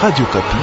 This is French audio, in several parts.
Radio Kapi.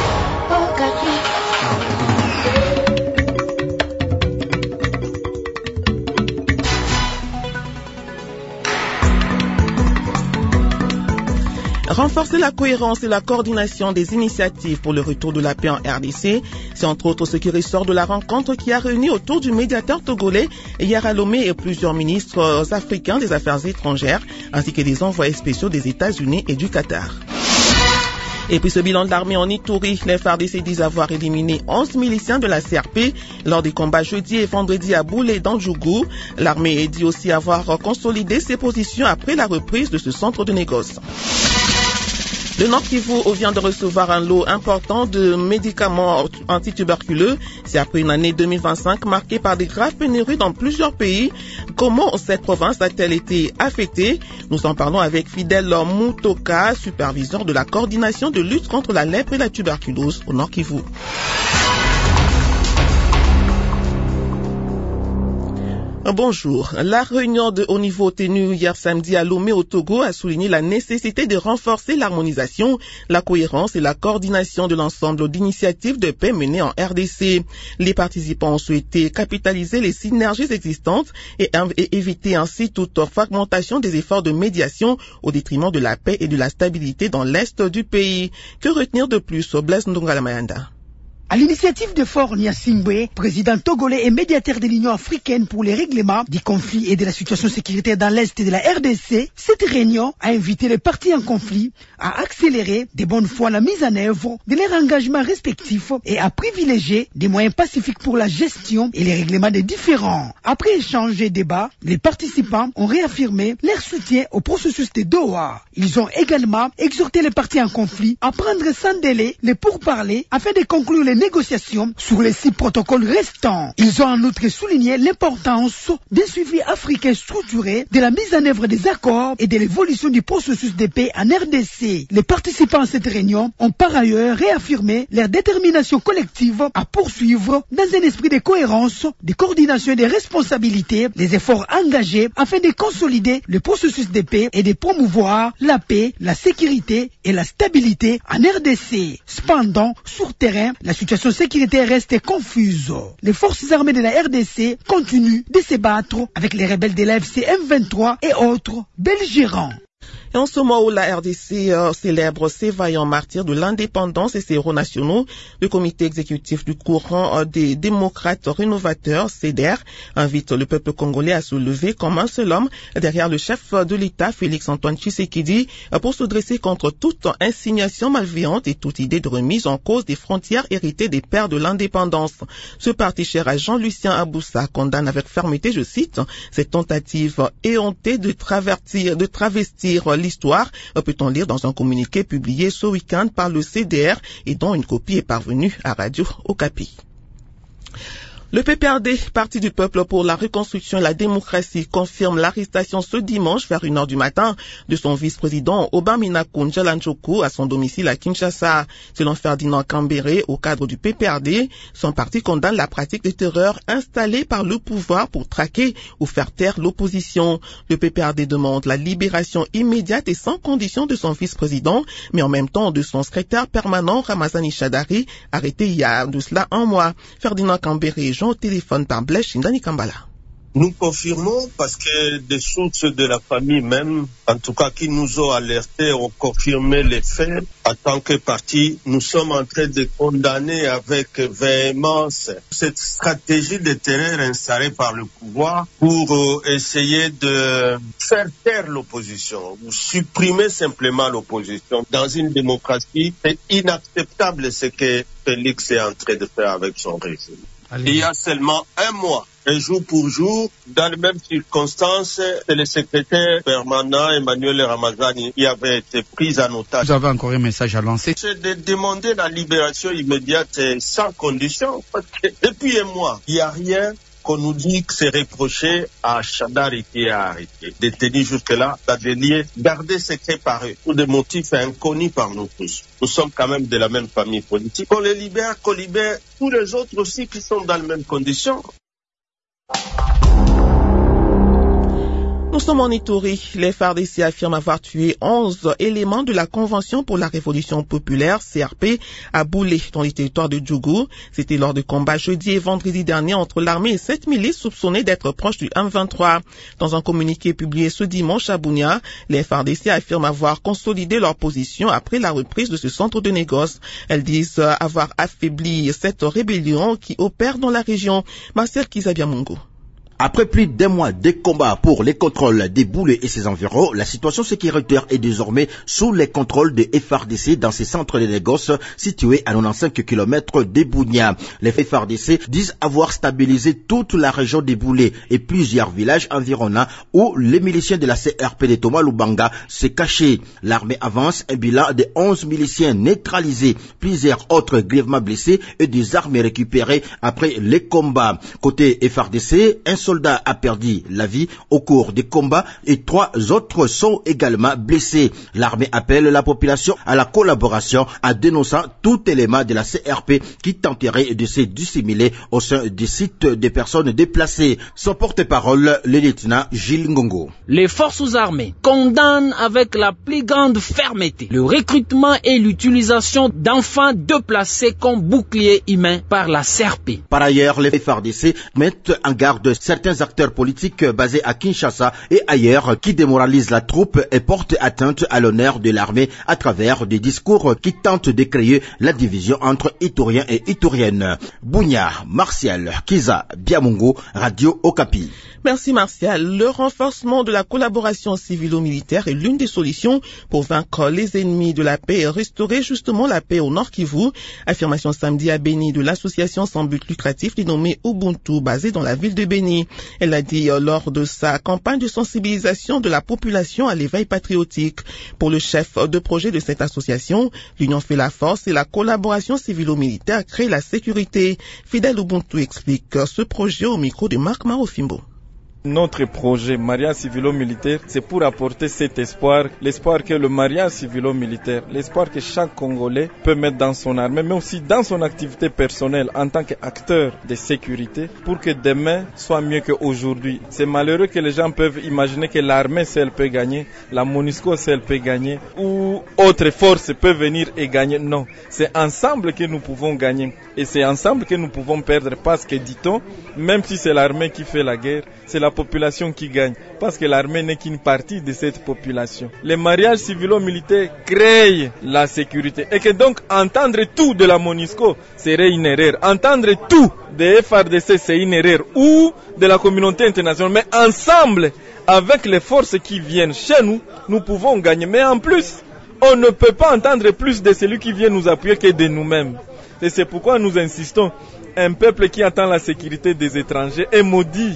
Renforcer la cohérence et la coordination des initiatives pour le retour de la paix en RDC, c'est entre autres ce qui ressort de la rencontre qui a réuni autour du médiateur togolais Yara Lomé et plusieurs ministres africains des Affaires étrangères, ainsi que des envoyés spéciaux des États-Unis et du Qatar. Et puis ce bilan de l'armée en Ituri, les FARDC disent avoir éliminé 11 miliciens de la CRP lors des combats jeudi et vendredi à Boulé et dans Djougou. L'armée dit aussi avoir consolidé ses positions après la reprise de ce centre de négoce. Le Nord Kivu vient de recevoir un lot important de médicaments antituberculeux. C'est après une année 2025 marquée par des graves pénuries dans plusieurs pays. Comment cette province a-t-elle été affectée? Nous en parlons avec Fidèle Moutoka, superviseur de la coordination de lutte contre la lèpre et la tuberculose au Nord Kivu. Bonjour. La réunion de haut niveau tenue hier samedi à Lomé au Togo a souligné la nécessité de renforcer l'harmonisation, la cohérence et la coordination de l'ensemble d'initiatives de paix menées en RDC. Les participants ont souhaité capitaliser les synergies existantes et éviter ainsi toute fragmentation des efforts de médiation au détriment de la paix et de la stabilité dans l'est du pays. Que retenir de plus, Blaise Ndongala-Mayanda? À l'initiative de Faure Gnassingbé, président togolais et médiateur de l'Union africaine pour les règlements des conflits et de la situation sécuritaire dans l'Est de la RDC, cette réunion a invité les parties en conflit à accélérer de bonne foi la mise en œuvre de leurs engagements respectifs et à privilégier des moyens pacifiques pour la gestion et les règlements des différends. Après échange et débat, les participants ont réaffirmé leur soutien au processus de Doha. Ils ont également exhorté les parties en conflit à prendre sans délai les pourparlers afin de conclure les négociations sur les 6 protocoles restants. Ils ont en outre souligné l'importance d'un suivi africain structuré de la mise en œuvre des accords et de l'évolution du processus de paix en RDC. Les participants à cette réunion ont par ailleurs réaffirmé leur détermination collective à poursuivre dans un esprit de cohérence, de coordination et de responsabilité les efforts engagés afin de consolider le processus de paix et de promouvoir la paix, la sécurité et la stabilité en RDC. Cependant, sur terrain, la situation sécuritaire reste confuse. Les forces armées de la RDC continuent de se battre avec les rebelles de l'AFC M23 et autres belligérants. Et en ce moment où la RDC célèbre ses vaillants martyrs de l'indépendance et ses héros nationaux, le comité exécutif du courant des démocrates rénovateurs, CEDER, invite le peuple congolais à se lever comme un seul homme derrière le chef de l'État, Félix-Antoine Tshisekedi, pour se dresser contre toute insinuation malveillante et toute idée de remise en cause des frontières héritées des pères de l'indépendance. Ce parti cher à Jean-Lucien Aboussa condamne avec fermeté, je cite, cette tentative éhontée de travestir l'histoire, peut-on lire dans un communiqué publié ce week-end par le CDR et dont une copie est parvenue à Radio Okapi. Le PPRD, Parti du Peuple pour la Reconstruction et la Démocratie, confirme l'arrestation ce dimanche vers 1h du matin de son vice-président Obamina Njalanchoku à son domicile à Kinshasa. Selon Ferdinand Kambere, au cadre du PPRD, son parti condamne la pratique de terreur installée par le pouvoir pour traquer ou faire taire l'opposition. Le PPRD demande la libération immédiate et sans condition de son vice-président, mais en même temps de son secrétaire permanent Ramazani Chadari, arrêté il y a de cela un mois. Ferdinand Kambere au téléphone par Blaise Shindani Kambala. Nous confirmons parce que des sources de la famille même, en tout cas qui nous ont alertés, ont confirmé les faits. En tant que parti, nous sommes en train de condamner avec véhémence cette stratégie de terreur installée par le pouvoir pour essayer de faire taire l'opposition ou supprimer simplement l'opposition. Dans une démocratie, c'est inacceptable ce que Félix est en train de faire avec son régime. Il y a seulement un mois, et jour pour jour, dans les mêmes circonstances, c'est le secrétaire permanent Emmanuel Ramazani qui avait été pris en otage. Vous avez encore un message à lancer? C'est de demander la libération immédiate sans condition, parce que depuis un mois, il n'y a rien qu'on nous dit que c'est reproché à Chadari qui est arrêté. Détenu jusque-là, la délier, garder secret par eux, pour des motifs inconnus par nous tous. Nous sommes quand même de la même famille politique. Qu'on les libère, qu'on libère tous les autres aussi qui sont dans les mêmes conditions. Nous sommes en Ituri. Les FARDC affirment avoir tué 11 éléments de la Convention pour la Révolution populaire, CRP, à Boulé, dans les territoires de Djougou. C'était lors de combats jeudi et vendredi dernier entre l'armée et 7 milices soupçonnées d'être proches du M23. Dans un communiqué publié ce dimanche à Bunia, les FARDC affirment avoir consolidé leur position après la reprise de ce centre de négoce. Elles disent avoir affaibli cette rébellion qui opère dans la région. Marcel Kizabiamungo. Après plus d'un mois de combats pour les contrôles des Boulé et ses environs, la situation sécuritaire est désormais sous les contrôles des FARDC dans ces centres de négoce situés à 95 km de Bunia. Les FARDC disent avoir stabilisé toute la région des Boulé et plusieurs villages environnants où les miliciens de la CRP de Thomas Lubanga se cachaient. L'armée avance, un bilan de 11 miliciens neutralisés, plusieurs autres grièvement blessés et des armes récupérées après les combats. Côté FARDC, un soldat a perdu la vie au cours des combats et 3 autres sont également blessés. L'armée appelle la population à la collaboration en dénonçant tout élément de la CRP qui tenterait de se dissimuler au sein des sites des personnes déplacées. Son porte-parole, le lieutenant Gilles Ngongo. Les forces armées condamnent avec la plus grande fermeté le recrutement et l'utilisation d'enfants déplacés comme boucliers humains par la CRP. Par ailleurs, les FARDC mettent en garde certains acteurs politiques basés à Kinshasa et ailleurs qui démoralisent la troupe et portent atteinte à l'honneur de l'armée à travers des discours qui tentent de créer la division entre Ituriens et Ituriennes. Bunia, Martial, Kiza, Biamungo, Radio Okapi. Merci Martial. Le renforcement de la collaboration civilo-militaire est l'une des solutions pour vaincre les ennemis de la paix et restaurer justement la paix au Nord Kivu. Affirmation samedi à Beni de l'association sans but lucratif dénommée Ubuntu basée dans la ville de Beni. Elle a dit lors de sa campagne de sensibilisation de la population à l'éveil patriotique. Pour le chef de projet de cette association, l'union fait la force et la collaboration civilo-militaire crée la sécurité. Fidèle Ubuntu explique ce projet au micro de Marc Marofimbo. Notre projet mariage civilo-militaire, c'est pour apporter cet espoir, l'espoir que le mariage civilo-militaire, l'espoir que chaque Congolais peut mettre dans son armée, mais aussi dans son activité personnelle en tant qu'acteur de sécurité, pour que demain soit mieux qu'aujourd'hui. C'est malheureux que les gens peuvent imaginer que l'armée seule peut gagner, la MONUSCO seule peut gagner, ou autre force peut venir et gagner. Non, c'est ensemble que nous pouvons gagner, et c'est ensemble que nous pouvons perdre, parce que, dit-on, même si c'est l'armée qui fait la guerre, c'est la population qui gagne, parce que l'armée n'est qu'une partie de cette population. Les mariages civilo-militaires créent la sécurité, et que donc entendre tout de la MONUSCO serait une erreur. Entendre tout des FARDC c'est une erreur, ou de la communauté internationale, mais ensemble, avec les forces qui viennent chez nous, nous pouvons gagner. Mais en plus, on ne peut pas entendre plus de celui qui vient nous appuyer que de nous-mêmes. Et c'est pourquoi nous insistons, un peuple qui attend la sécurité des étrangers est maudit.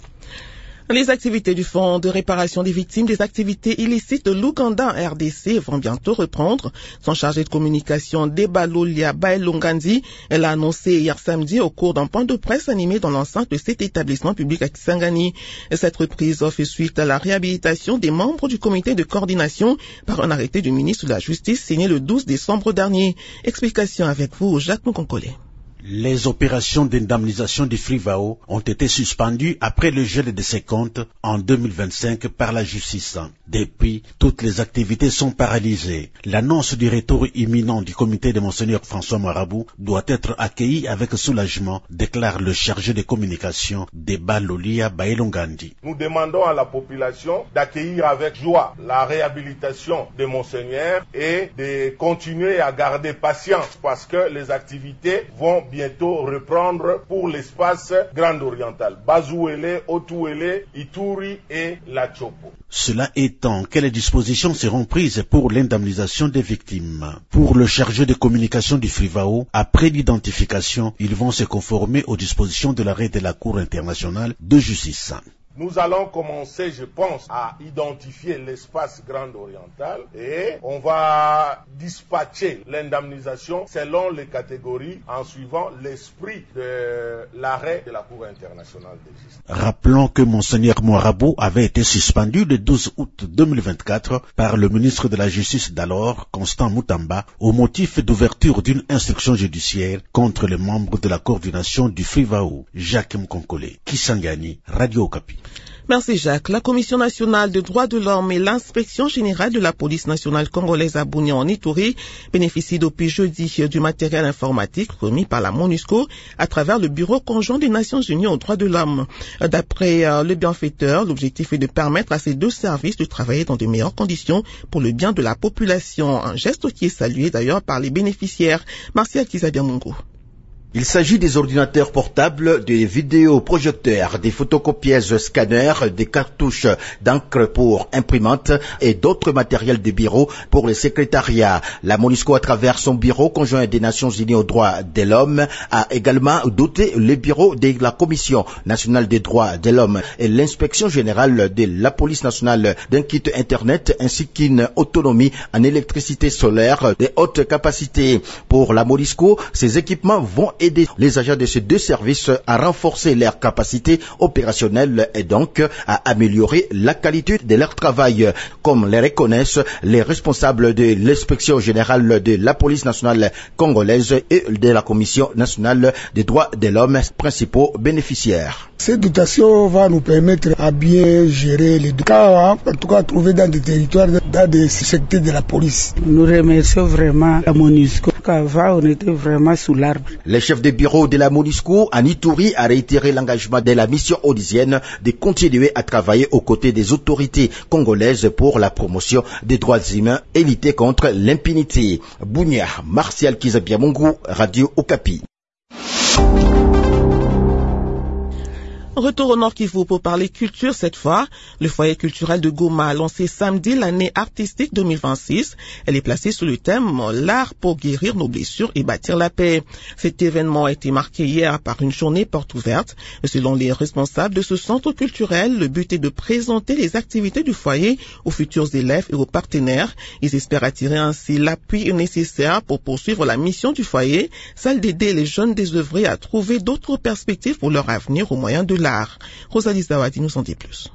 Les activités du Fonds de réparation des victimes des activités illicites de l'Ouganda en RDC vont bientôt reprendre. Son chargé de communication, Debalolia Baelongandi, elle a annoncé hier samedi au cours d'un point de presse animé dans l'enceinte de cet établissement public à Kisangani. Cette reprise fait suite à la réhabilitation des membres du comité de coordination par un arrêté du ministre de la Justice signé le 12 décembre dernier. Explication avec vous, Jacques Moukonkole. Les opérations d'indemnisation du Frivao ont été suspendues après le gel de ses comptes en 2025 par la justice. Depuis, toutes les activités sont paralysées. L'annonce du retour imminent du comité de Monseigneur François Marabout doit être accueillie avec soulagement, déclare le chargé de communication de Balolia Baelongandi. Nous demandons à la population d'accueillir avec joie la réhabilitation de Monseigneur et de continuer à garder patience parce que les activités vont bientôt reprendre pour l'espace Grand Oriental. Bazouele, Otuele, Ituri et La Chopo. Cela étant, quelles dispositions seront prises pour l'indemnisation des victimes? Pour le chargé de communication du Frivao, après l'identification, ils vont se conformer aux dispositions de l'arrêt de la Cour internationale de justice. Nous allons commencer, je pense, à identifier l'espace Grand Oriental et on va dispatcher l'indemnisation selon les catégories en suivant l'esprit de l'arrêt de la Cour internationale de justice. Rappelons que Monseigneur Marabout avait été suspendu le 12 août 2024 par le ministre de la Justice d'alors, Constant Moutamba, au motif d'ouverture d'une instruction judiciaire contre les membres de la coordination du Frivao. Jacques Mkonkole, Kisangani, Radio Okapi. Merci Jacques. La Commission nationale des droits de l'homme et l'inspection générale de la police nationale congolaise à Bunia en Ituri bénéficient depuis jeudi du matériel informatique remis par la MONUSCO à travers le Bureau conjoint des Nations Unies aux droits de l'homme. D'après le bienfaiteur, l'objectif est de permettre à ces deux services de travailler dans de meilleures conditions pour le bien de la population. Un geste qui est salué d'ailleurs par les bénéficiaires. Martial Kizabiamungu. Il s'agit des ordinateurs portables, des vidéoprojecteurs, des photocopieuses scanners, des cartouches d'encre pour imprimantes et d'autres matériels de bureau pour le secrétariat. La MONUSCO, à travers son bureau conjoint des Nations Unies aux droits de l'homme, a également doté le bureau de la Commission nationale des droits de l'homme et l'inspection générale de la police nationale d'un kit Internet ainsi qu'une autonomie en électricité solaire de haute capacité. Pour la MONUSCO, ces équipements vont aider les agents de ces deux services à renforcer leur capacité opérationnelle et donc à améliorer la qualité de leur travail, comme les reconnaissent les responsables de l'inspection générale de la police nationale congolaise et de la Commission nationale des droits de l'homme, principaux bénéficiaires. Cette dotation va nous permettre à bien gérer les cas, en tout cas trouver dans des territoires, dans des secteurs de la police. Nous remercions vraiment la MONUSCO. Qu'avant, on était vraiment sous l'arbre. Le chef de bureau de la MONUSCO en Ituri a réitéré l'engagement de la mission odysienne de continuer à travailler aux côtés des autorités congolaises pour la promotion des droits humains et lutter contre l'impunité. Bunia, Martial Kizabiamungu, Radio Okapi. Retour au Nord Kivu pour parler culture cette fois. Le foyer culturel de Goma a lancé samedi l'année artistique 2026. Elle est placée sous le thème « L'art pour guérir nos blessures et bâtir la paix ». Cet événement a été marqué hier par une journée porte ouverte. Selon les responsables de ce centre culturel, le but est de présenter les activités du foyer aux futurs élèves et aux partenaires. Ils espèrent attirer ainsi l'appui nécessaire pour poursuivre la mission du foyer, celle d'aider les jeunes désœuvrés à trouver d'autres perspectives pour leur avenir au moyen de l'art. Rosalie Zawadi nous en dit plus.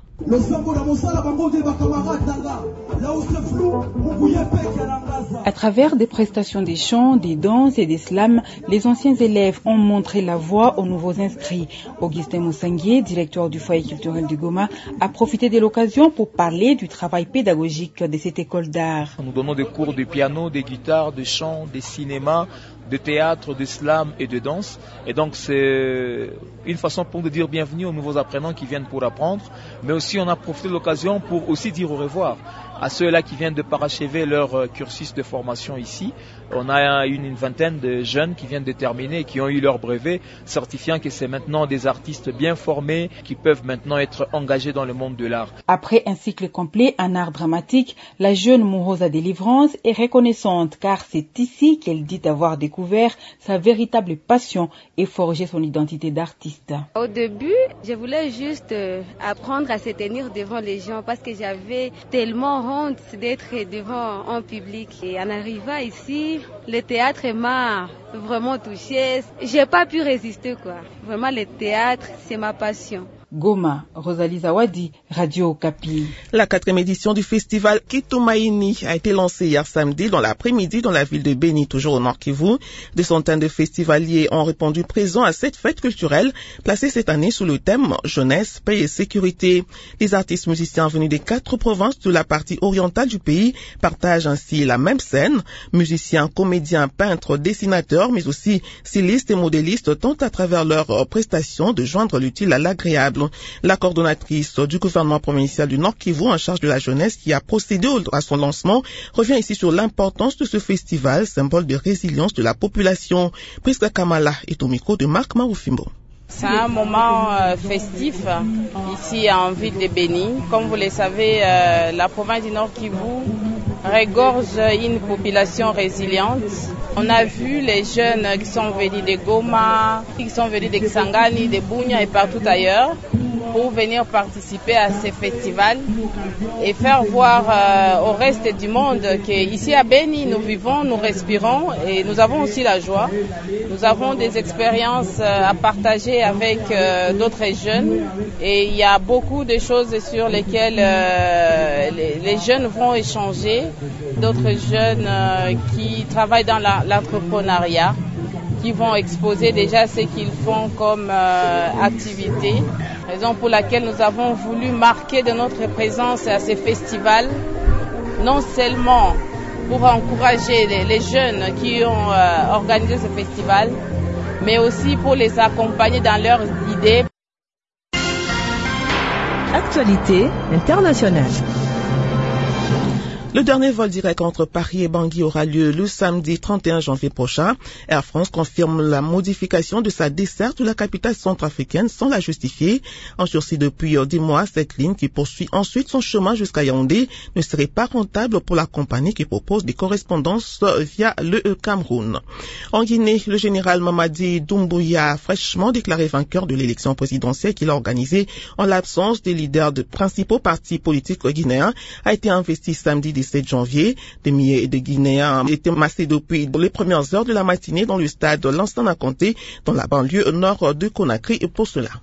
À travers des prestations des chants, des danses et des slams, les anciens élèves ont montré la voie aux nouveaux inscrits. Augustin Moussanguier, directeur du foyer culturel du Goma, a profité de l'occasion pour parler du travail pédagogique de cette école d'art. Nous donnons des cours de piano, de guitare, de chant, de cinéma, de théâtre, de slam et de danse. Et donc c'est une façon pour nous de dire bienvenue aux nouveaux apprenants qui viennent pour apprendre, mais aussi on a profité de l'occasion pour aussi dire au revoir à ceux-là qui viennent de parachever leur cursus de formation ici. On a une vingtaine de jeunes qui viennent de terminer et qui ont eu leur brevet, certifiant que c'est maintenant des artistes bien formés qui peuvent maintenant être engagés dans le monde de l'art. Après un cycle complet en art dramatique, la jeune Mourosa Délivrance est reconnaissante car c'est ici qu'elle dit avoir découvert sa véritable passion et forgé son identité d'artiste. Au début, je voulais juste apprendre à se tenir devant les gens parce que j'avais tellement honte d'être devant un public. Et en arrivant ici, le théâtre m'a vraiment touchée. J'ai pas pu résister, quoi. Vraiment, le théâtre, c'est ma passion. Goma, Rosalie Zawadi, Radio Okapi. La 4e édition du festival Kitumaini a été lancée hier samedi dans l'après-midi dans la ville de Beni, toujours au Nord Kivu. Des centaines de festivaliers ont répondu présents à cette fête culturelle placée cette année sous le thème jeunesse, paix et sécurité. Les artistes musiciens venus des 4 provinces de la partie orientale du pays partagent ainsi la même scène. Musiciens, comédiens, peintres, dessinateurs, mais aussi stylistes et modélistes tentent à travers leurs prestations de joindre l'utile à l'agréable. La coordonnatrice du gouvernement provincial du Nord Kivu en charge de la jeunesse qui a procédé à son lancement revient ici sur l'importance de ce festival, symbole de résilience de la population. Prisca Kamala est au micro de Marc Maroufimbo. C'est un moment festif ici en ville de Beni. Comme vous le savez, la province du Nord Kivu regorge une population résiliente. On a vu les jeunes qui sont venus de Goma, qui sont venus de Kisangani, de Bunia et partout ailleurs pour venir participer à ces festivals et faire voir au reste du monde qu'ici à Beni, nous vivons, nous respirons et nous avons aussi la joie. Nous avons des expériences à partager avec d'autres jeunes et il y a beaucoup de choses sur lesquelles les jeunes vont échanger, d'autres jeunes qui travaillent dans l'entrepreneuriat, qui vont exposer déjà ce qu'ils font comme activité. Raison pour laquelle nous avons voulu marquer de notre présence à ces festivals, non seulement pour encourager les jeunes qui ont organisé ce festival, mais aussi pour les accompagner dans leurs idées. Actualité internationale. Le dernier vol direct entre Paris et Bangui aura lieu le samedi 31 janvier prochain. Air France confirme la modification de sa desserte de la capitale centrafricaine sans la justifier. En sursis depuis 10 mois, cette ligne qui poursuit ensuite son chemin jusqu'à Yaoundé ne serait pas rentable pour la compagnie qui propose des correspondances via le Cameroun. En Guinée, le général Mamadi Doumbouya, fraîchement déclaré vainqueur de l'élection présidentielle qu'il a organisée en l'absence des leaders de principaux partis politiques guinéens, a été investi samedi 17 janvier. Des milliers de Guinéens étaient massés depuis les premières heures de la matinée dans le stade Lansana Conté, dans la banlieue nord de Conakry, et pour cela.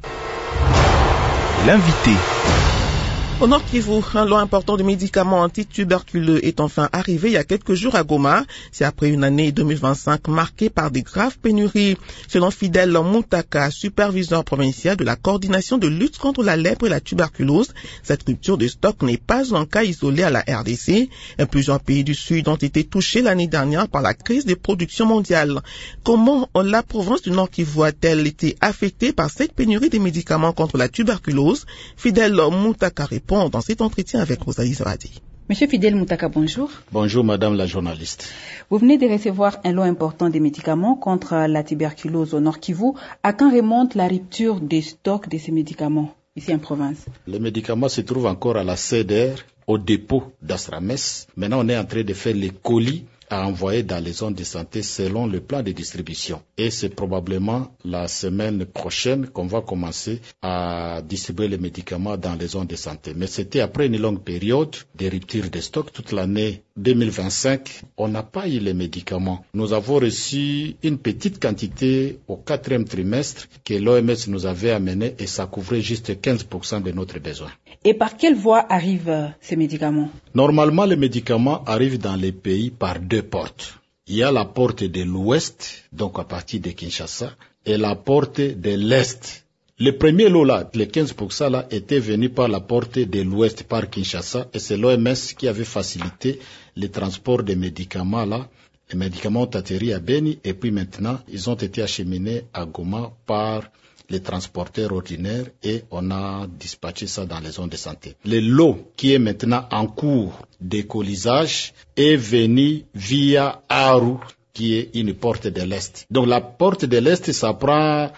L'invité. Au Nord Kivu, un lot important de médicaments antituberculeux est enfin arrivé il y a quelques jours à Goma. C'est après une année 2025 marquée par des graves pénuries. Selon Fidel Moutaka, superviseur provincial de la coordination de lutte contre la lèpre et la tuberculose, cette rupture de stock n'est pas un cas isolé à la RDC. Plusieurs pays du Sud ont été touchés l'année dernière par la crise des productions mondiales. Comment la province du Nord Kivu a-t-elle été affectée par cette pénurie des médicaments contre la tuberculose? Fidel Moutaka répond dans cet entretien avec Rosalie Zawadi. Monsieur Fidel Moutaka, bonjour. Bonjour madame la journaliste. Vous venez de recevoir un lot important de médicaments contre la tuberculose au Nord Kivu. À quand remonte la rupture des stocks de ces médicaments ici en province? Les médicaments se trouvent encore à la CDR, au dépôt d'Astramès. Maintenant on est en train de faire les colis à envoyer dans les zones de santé selon le plan de distribution. Et c'est probablement la semaine prochaine qu'on va commencer à distribuer les médicaments dans les zones de santé. Mais c'était après une longue période de rupture de stock. Toute l'année 2025, on n'a pas eu les médicaments. Nous avons reçu une petite quantité au 4e trimestre que l'OMS nous avait amené et ça couvrait juste 15% de notre besoin. Et par quelle voie arrivent ces médicaments? Normalement, les médicaments arrivent dans les pays par deux portes. Il y a la porte de l'ouest, donc à partir de Kinshasa, et la porte de l'est. Le premier lot là, les 15% là, était venu par la porte de l'ouest, par Kinshasa, et c'est l'OMS qui avait facilité le transport des médicaments là. Les médicaments ont atterri à Beni, et puis maintenant, ils ont été acheminés à Goma par les transporteurs ordinaires et on a dispatché ça dans les zones de santé. Le lot qui est maintenant en cours d'écolisage est venu via Aru, qui est une porte de l'Est. Donc la porte de l'Est, ça prend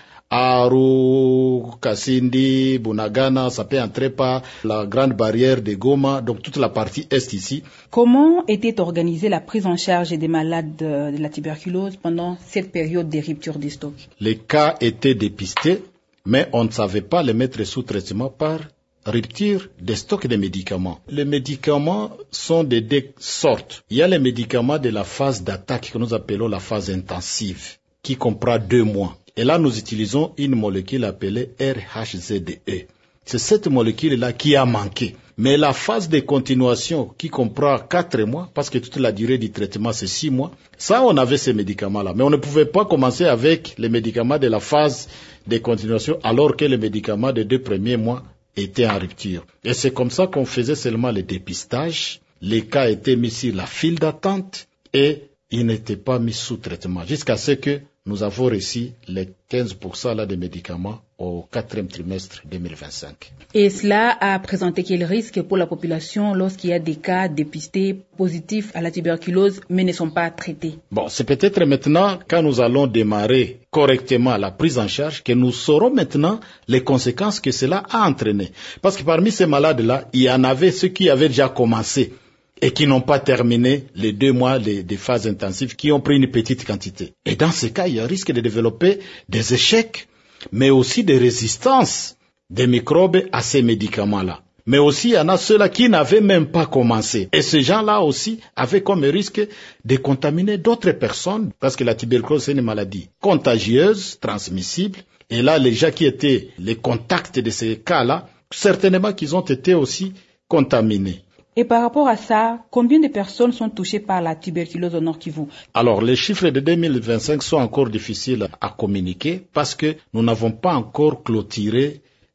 Aru, Kasindi, Bunagana, ça peut entrer par la grande barrière de Goma, donc toute la partie Est ici. Comment était organisée la prise en charge des malades de la tuberculose pendant cette période de rupture des stocks? Les cas étaient dépistés, mais on ne savait pas les mettre sous traitement par rupture des stocks de médicaments. Les médicaments sont de deux sortes. Il y a les médicaments de la phase d'attaque que nous appelons la phase intensive, qui comprend 2 mois. Et là, nous utilisons une molécule appelée RHZDE. C'est cette molécule-là qui a manqué. Mais la phase de continuation qui comprend 4 mois, parce que toute la durée du traitement c'est 6 mois, ça on avait ces médicaments-là. Mais on ne pouvait pas commencer avec les médicaments de la phase de continuation alors que les médicaments des 2 premiers mois étaient en rupture. Et c'est comme ça qu'on faisait seulement le dépistage. Les cas étaient mis sur la file d'attente et ils n'étaient pas mis sous traitement jusqu'à ce que nous avons reçu les 15% là de médicaments au 4e trimestre 2025. Et cela a présenté quel risque pour la population lorsqu'il y a des cas dépistés positifs à la tuberculose mais ne sont pas traités? Bon, c'est peut-être maintenant, quand nous allons démarrer correctement la prise en charge, que nous saurons maintenant les conséquences que cela a entraîné. Parce que parmi ces malades-là, il y en avait ceux qui avaient déjà commencé et qui n'ont pas terminé les 2 mois de phases intensives, qui ont pris une petite quantité. Et dans ce cas, il y a un risque de développer des échecs, mais aussi des résistances des microbes à ces médicaments-là. Mais aussi, il y en a ceux-là qui n'avaient même pas commencé. Et ces gens-là aussi avaient comme risque de contaminer d'autres personnes, parce que la tuberculose, c'est une maladie contagieuse, transmissible. Et là, les gens qui étaient les contacts de ces cas-là, certainement qu'ils ont été aussi contaminés. Et par rapport à ça, combien de personnes sont touchées par la tuberculose au Nord Kivu? Alors, les chiffres de 2025 sont encore difficiles à communiquer parce que nous n'avons pas encore clôturé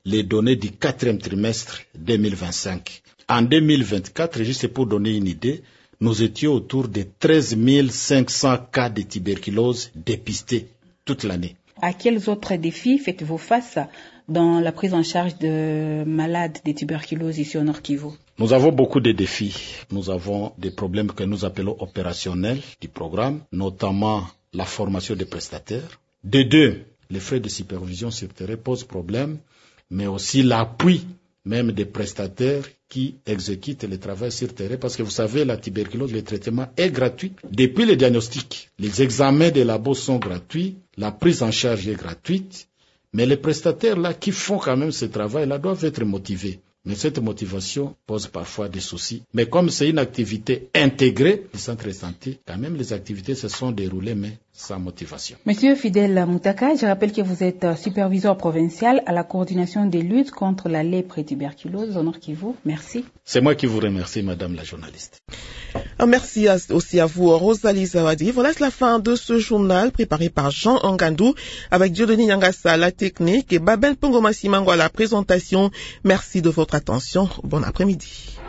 les données du 4e trimestre 2025. En 2024, juste pour donner une idée, nous étions autour de 13 500 cas de tuberculose dépistés toute l'année. À quels autres défis faites-vous face dans la prise en charge de malades de tuberculose ici au Nord Kivu? Nous avons beaucoup de défis. Nous avons des problèmes que nous appelons opérationnels du programme, notamment la formation des prestataires. De deux, les frais de supervision sur terrain posent problème, mais aussi l'appui même des prestataires qui exécutent le travail sur terrain, parce que vous savez, la tuberculose, le traitement est gratuit. Depuis le diagnostic, les examens des labos sont gratuits, la prise en charge est gratuite, mais les prestataires là qui font quand même ce travail-là doivent être motivés. Mais cette motivation pose parfois des soucis. Mais comme c'est une activité intégrée du centre de santé, quand même les activités se sont déroulées, mais sans motivation. Monsieur Fidèle Moutaka, je rappelle que vous êtes superviseur provincial à la coordination des luttes contre la lèpre et tuberculose au Nord Kivu. Merci. C'est moi qui vous remercie, madame la journaliste. Merci aussi à vous, Rosalie Zawadi. Voilà, c'est la fin de ce journal préparé par Jean Angandou avec Dieudonné Nyangasa à la technique et Babel Pongomassi Mango à la présentation. Merci de votre attention. Bon après-midi.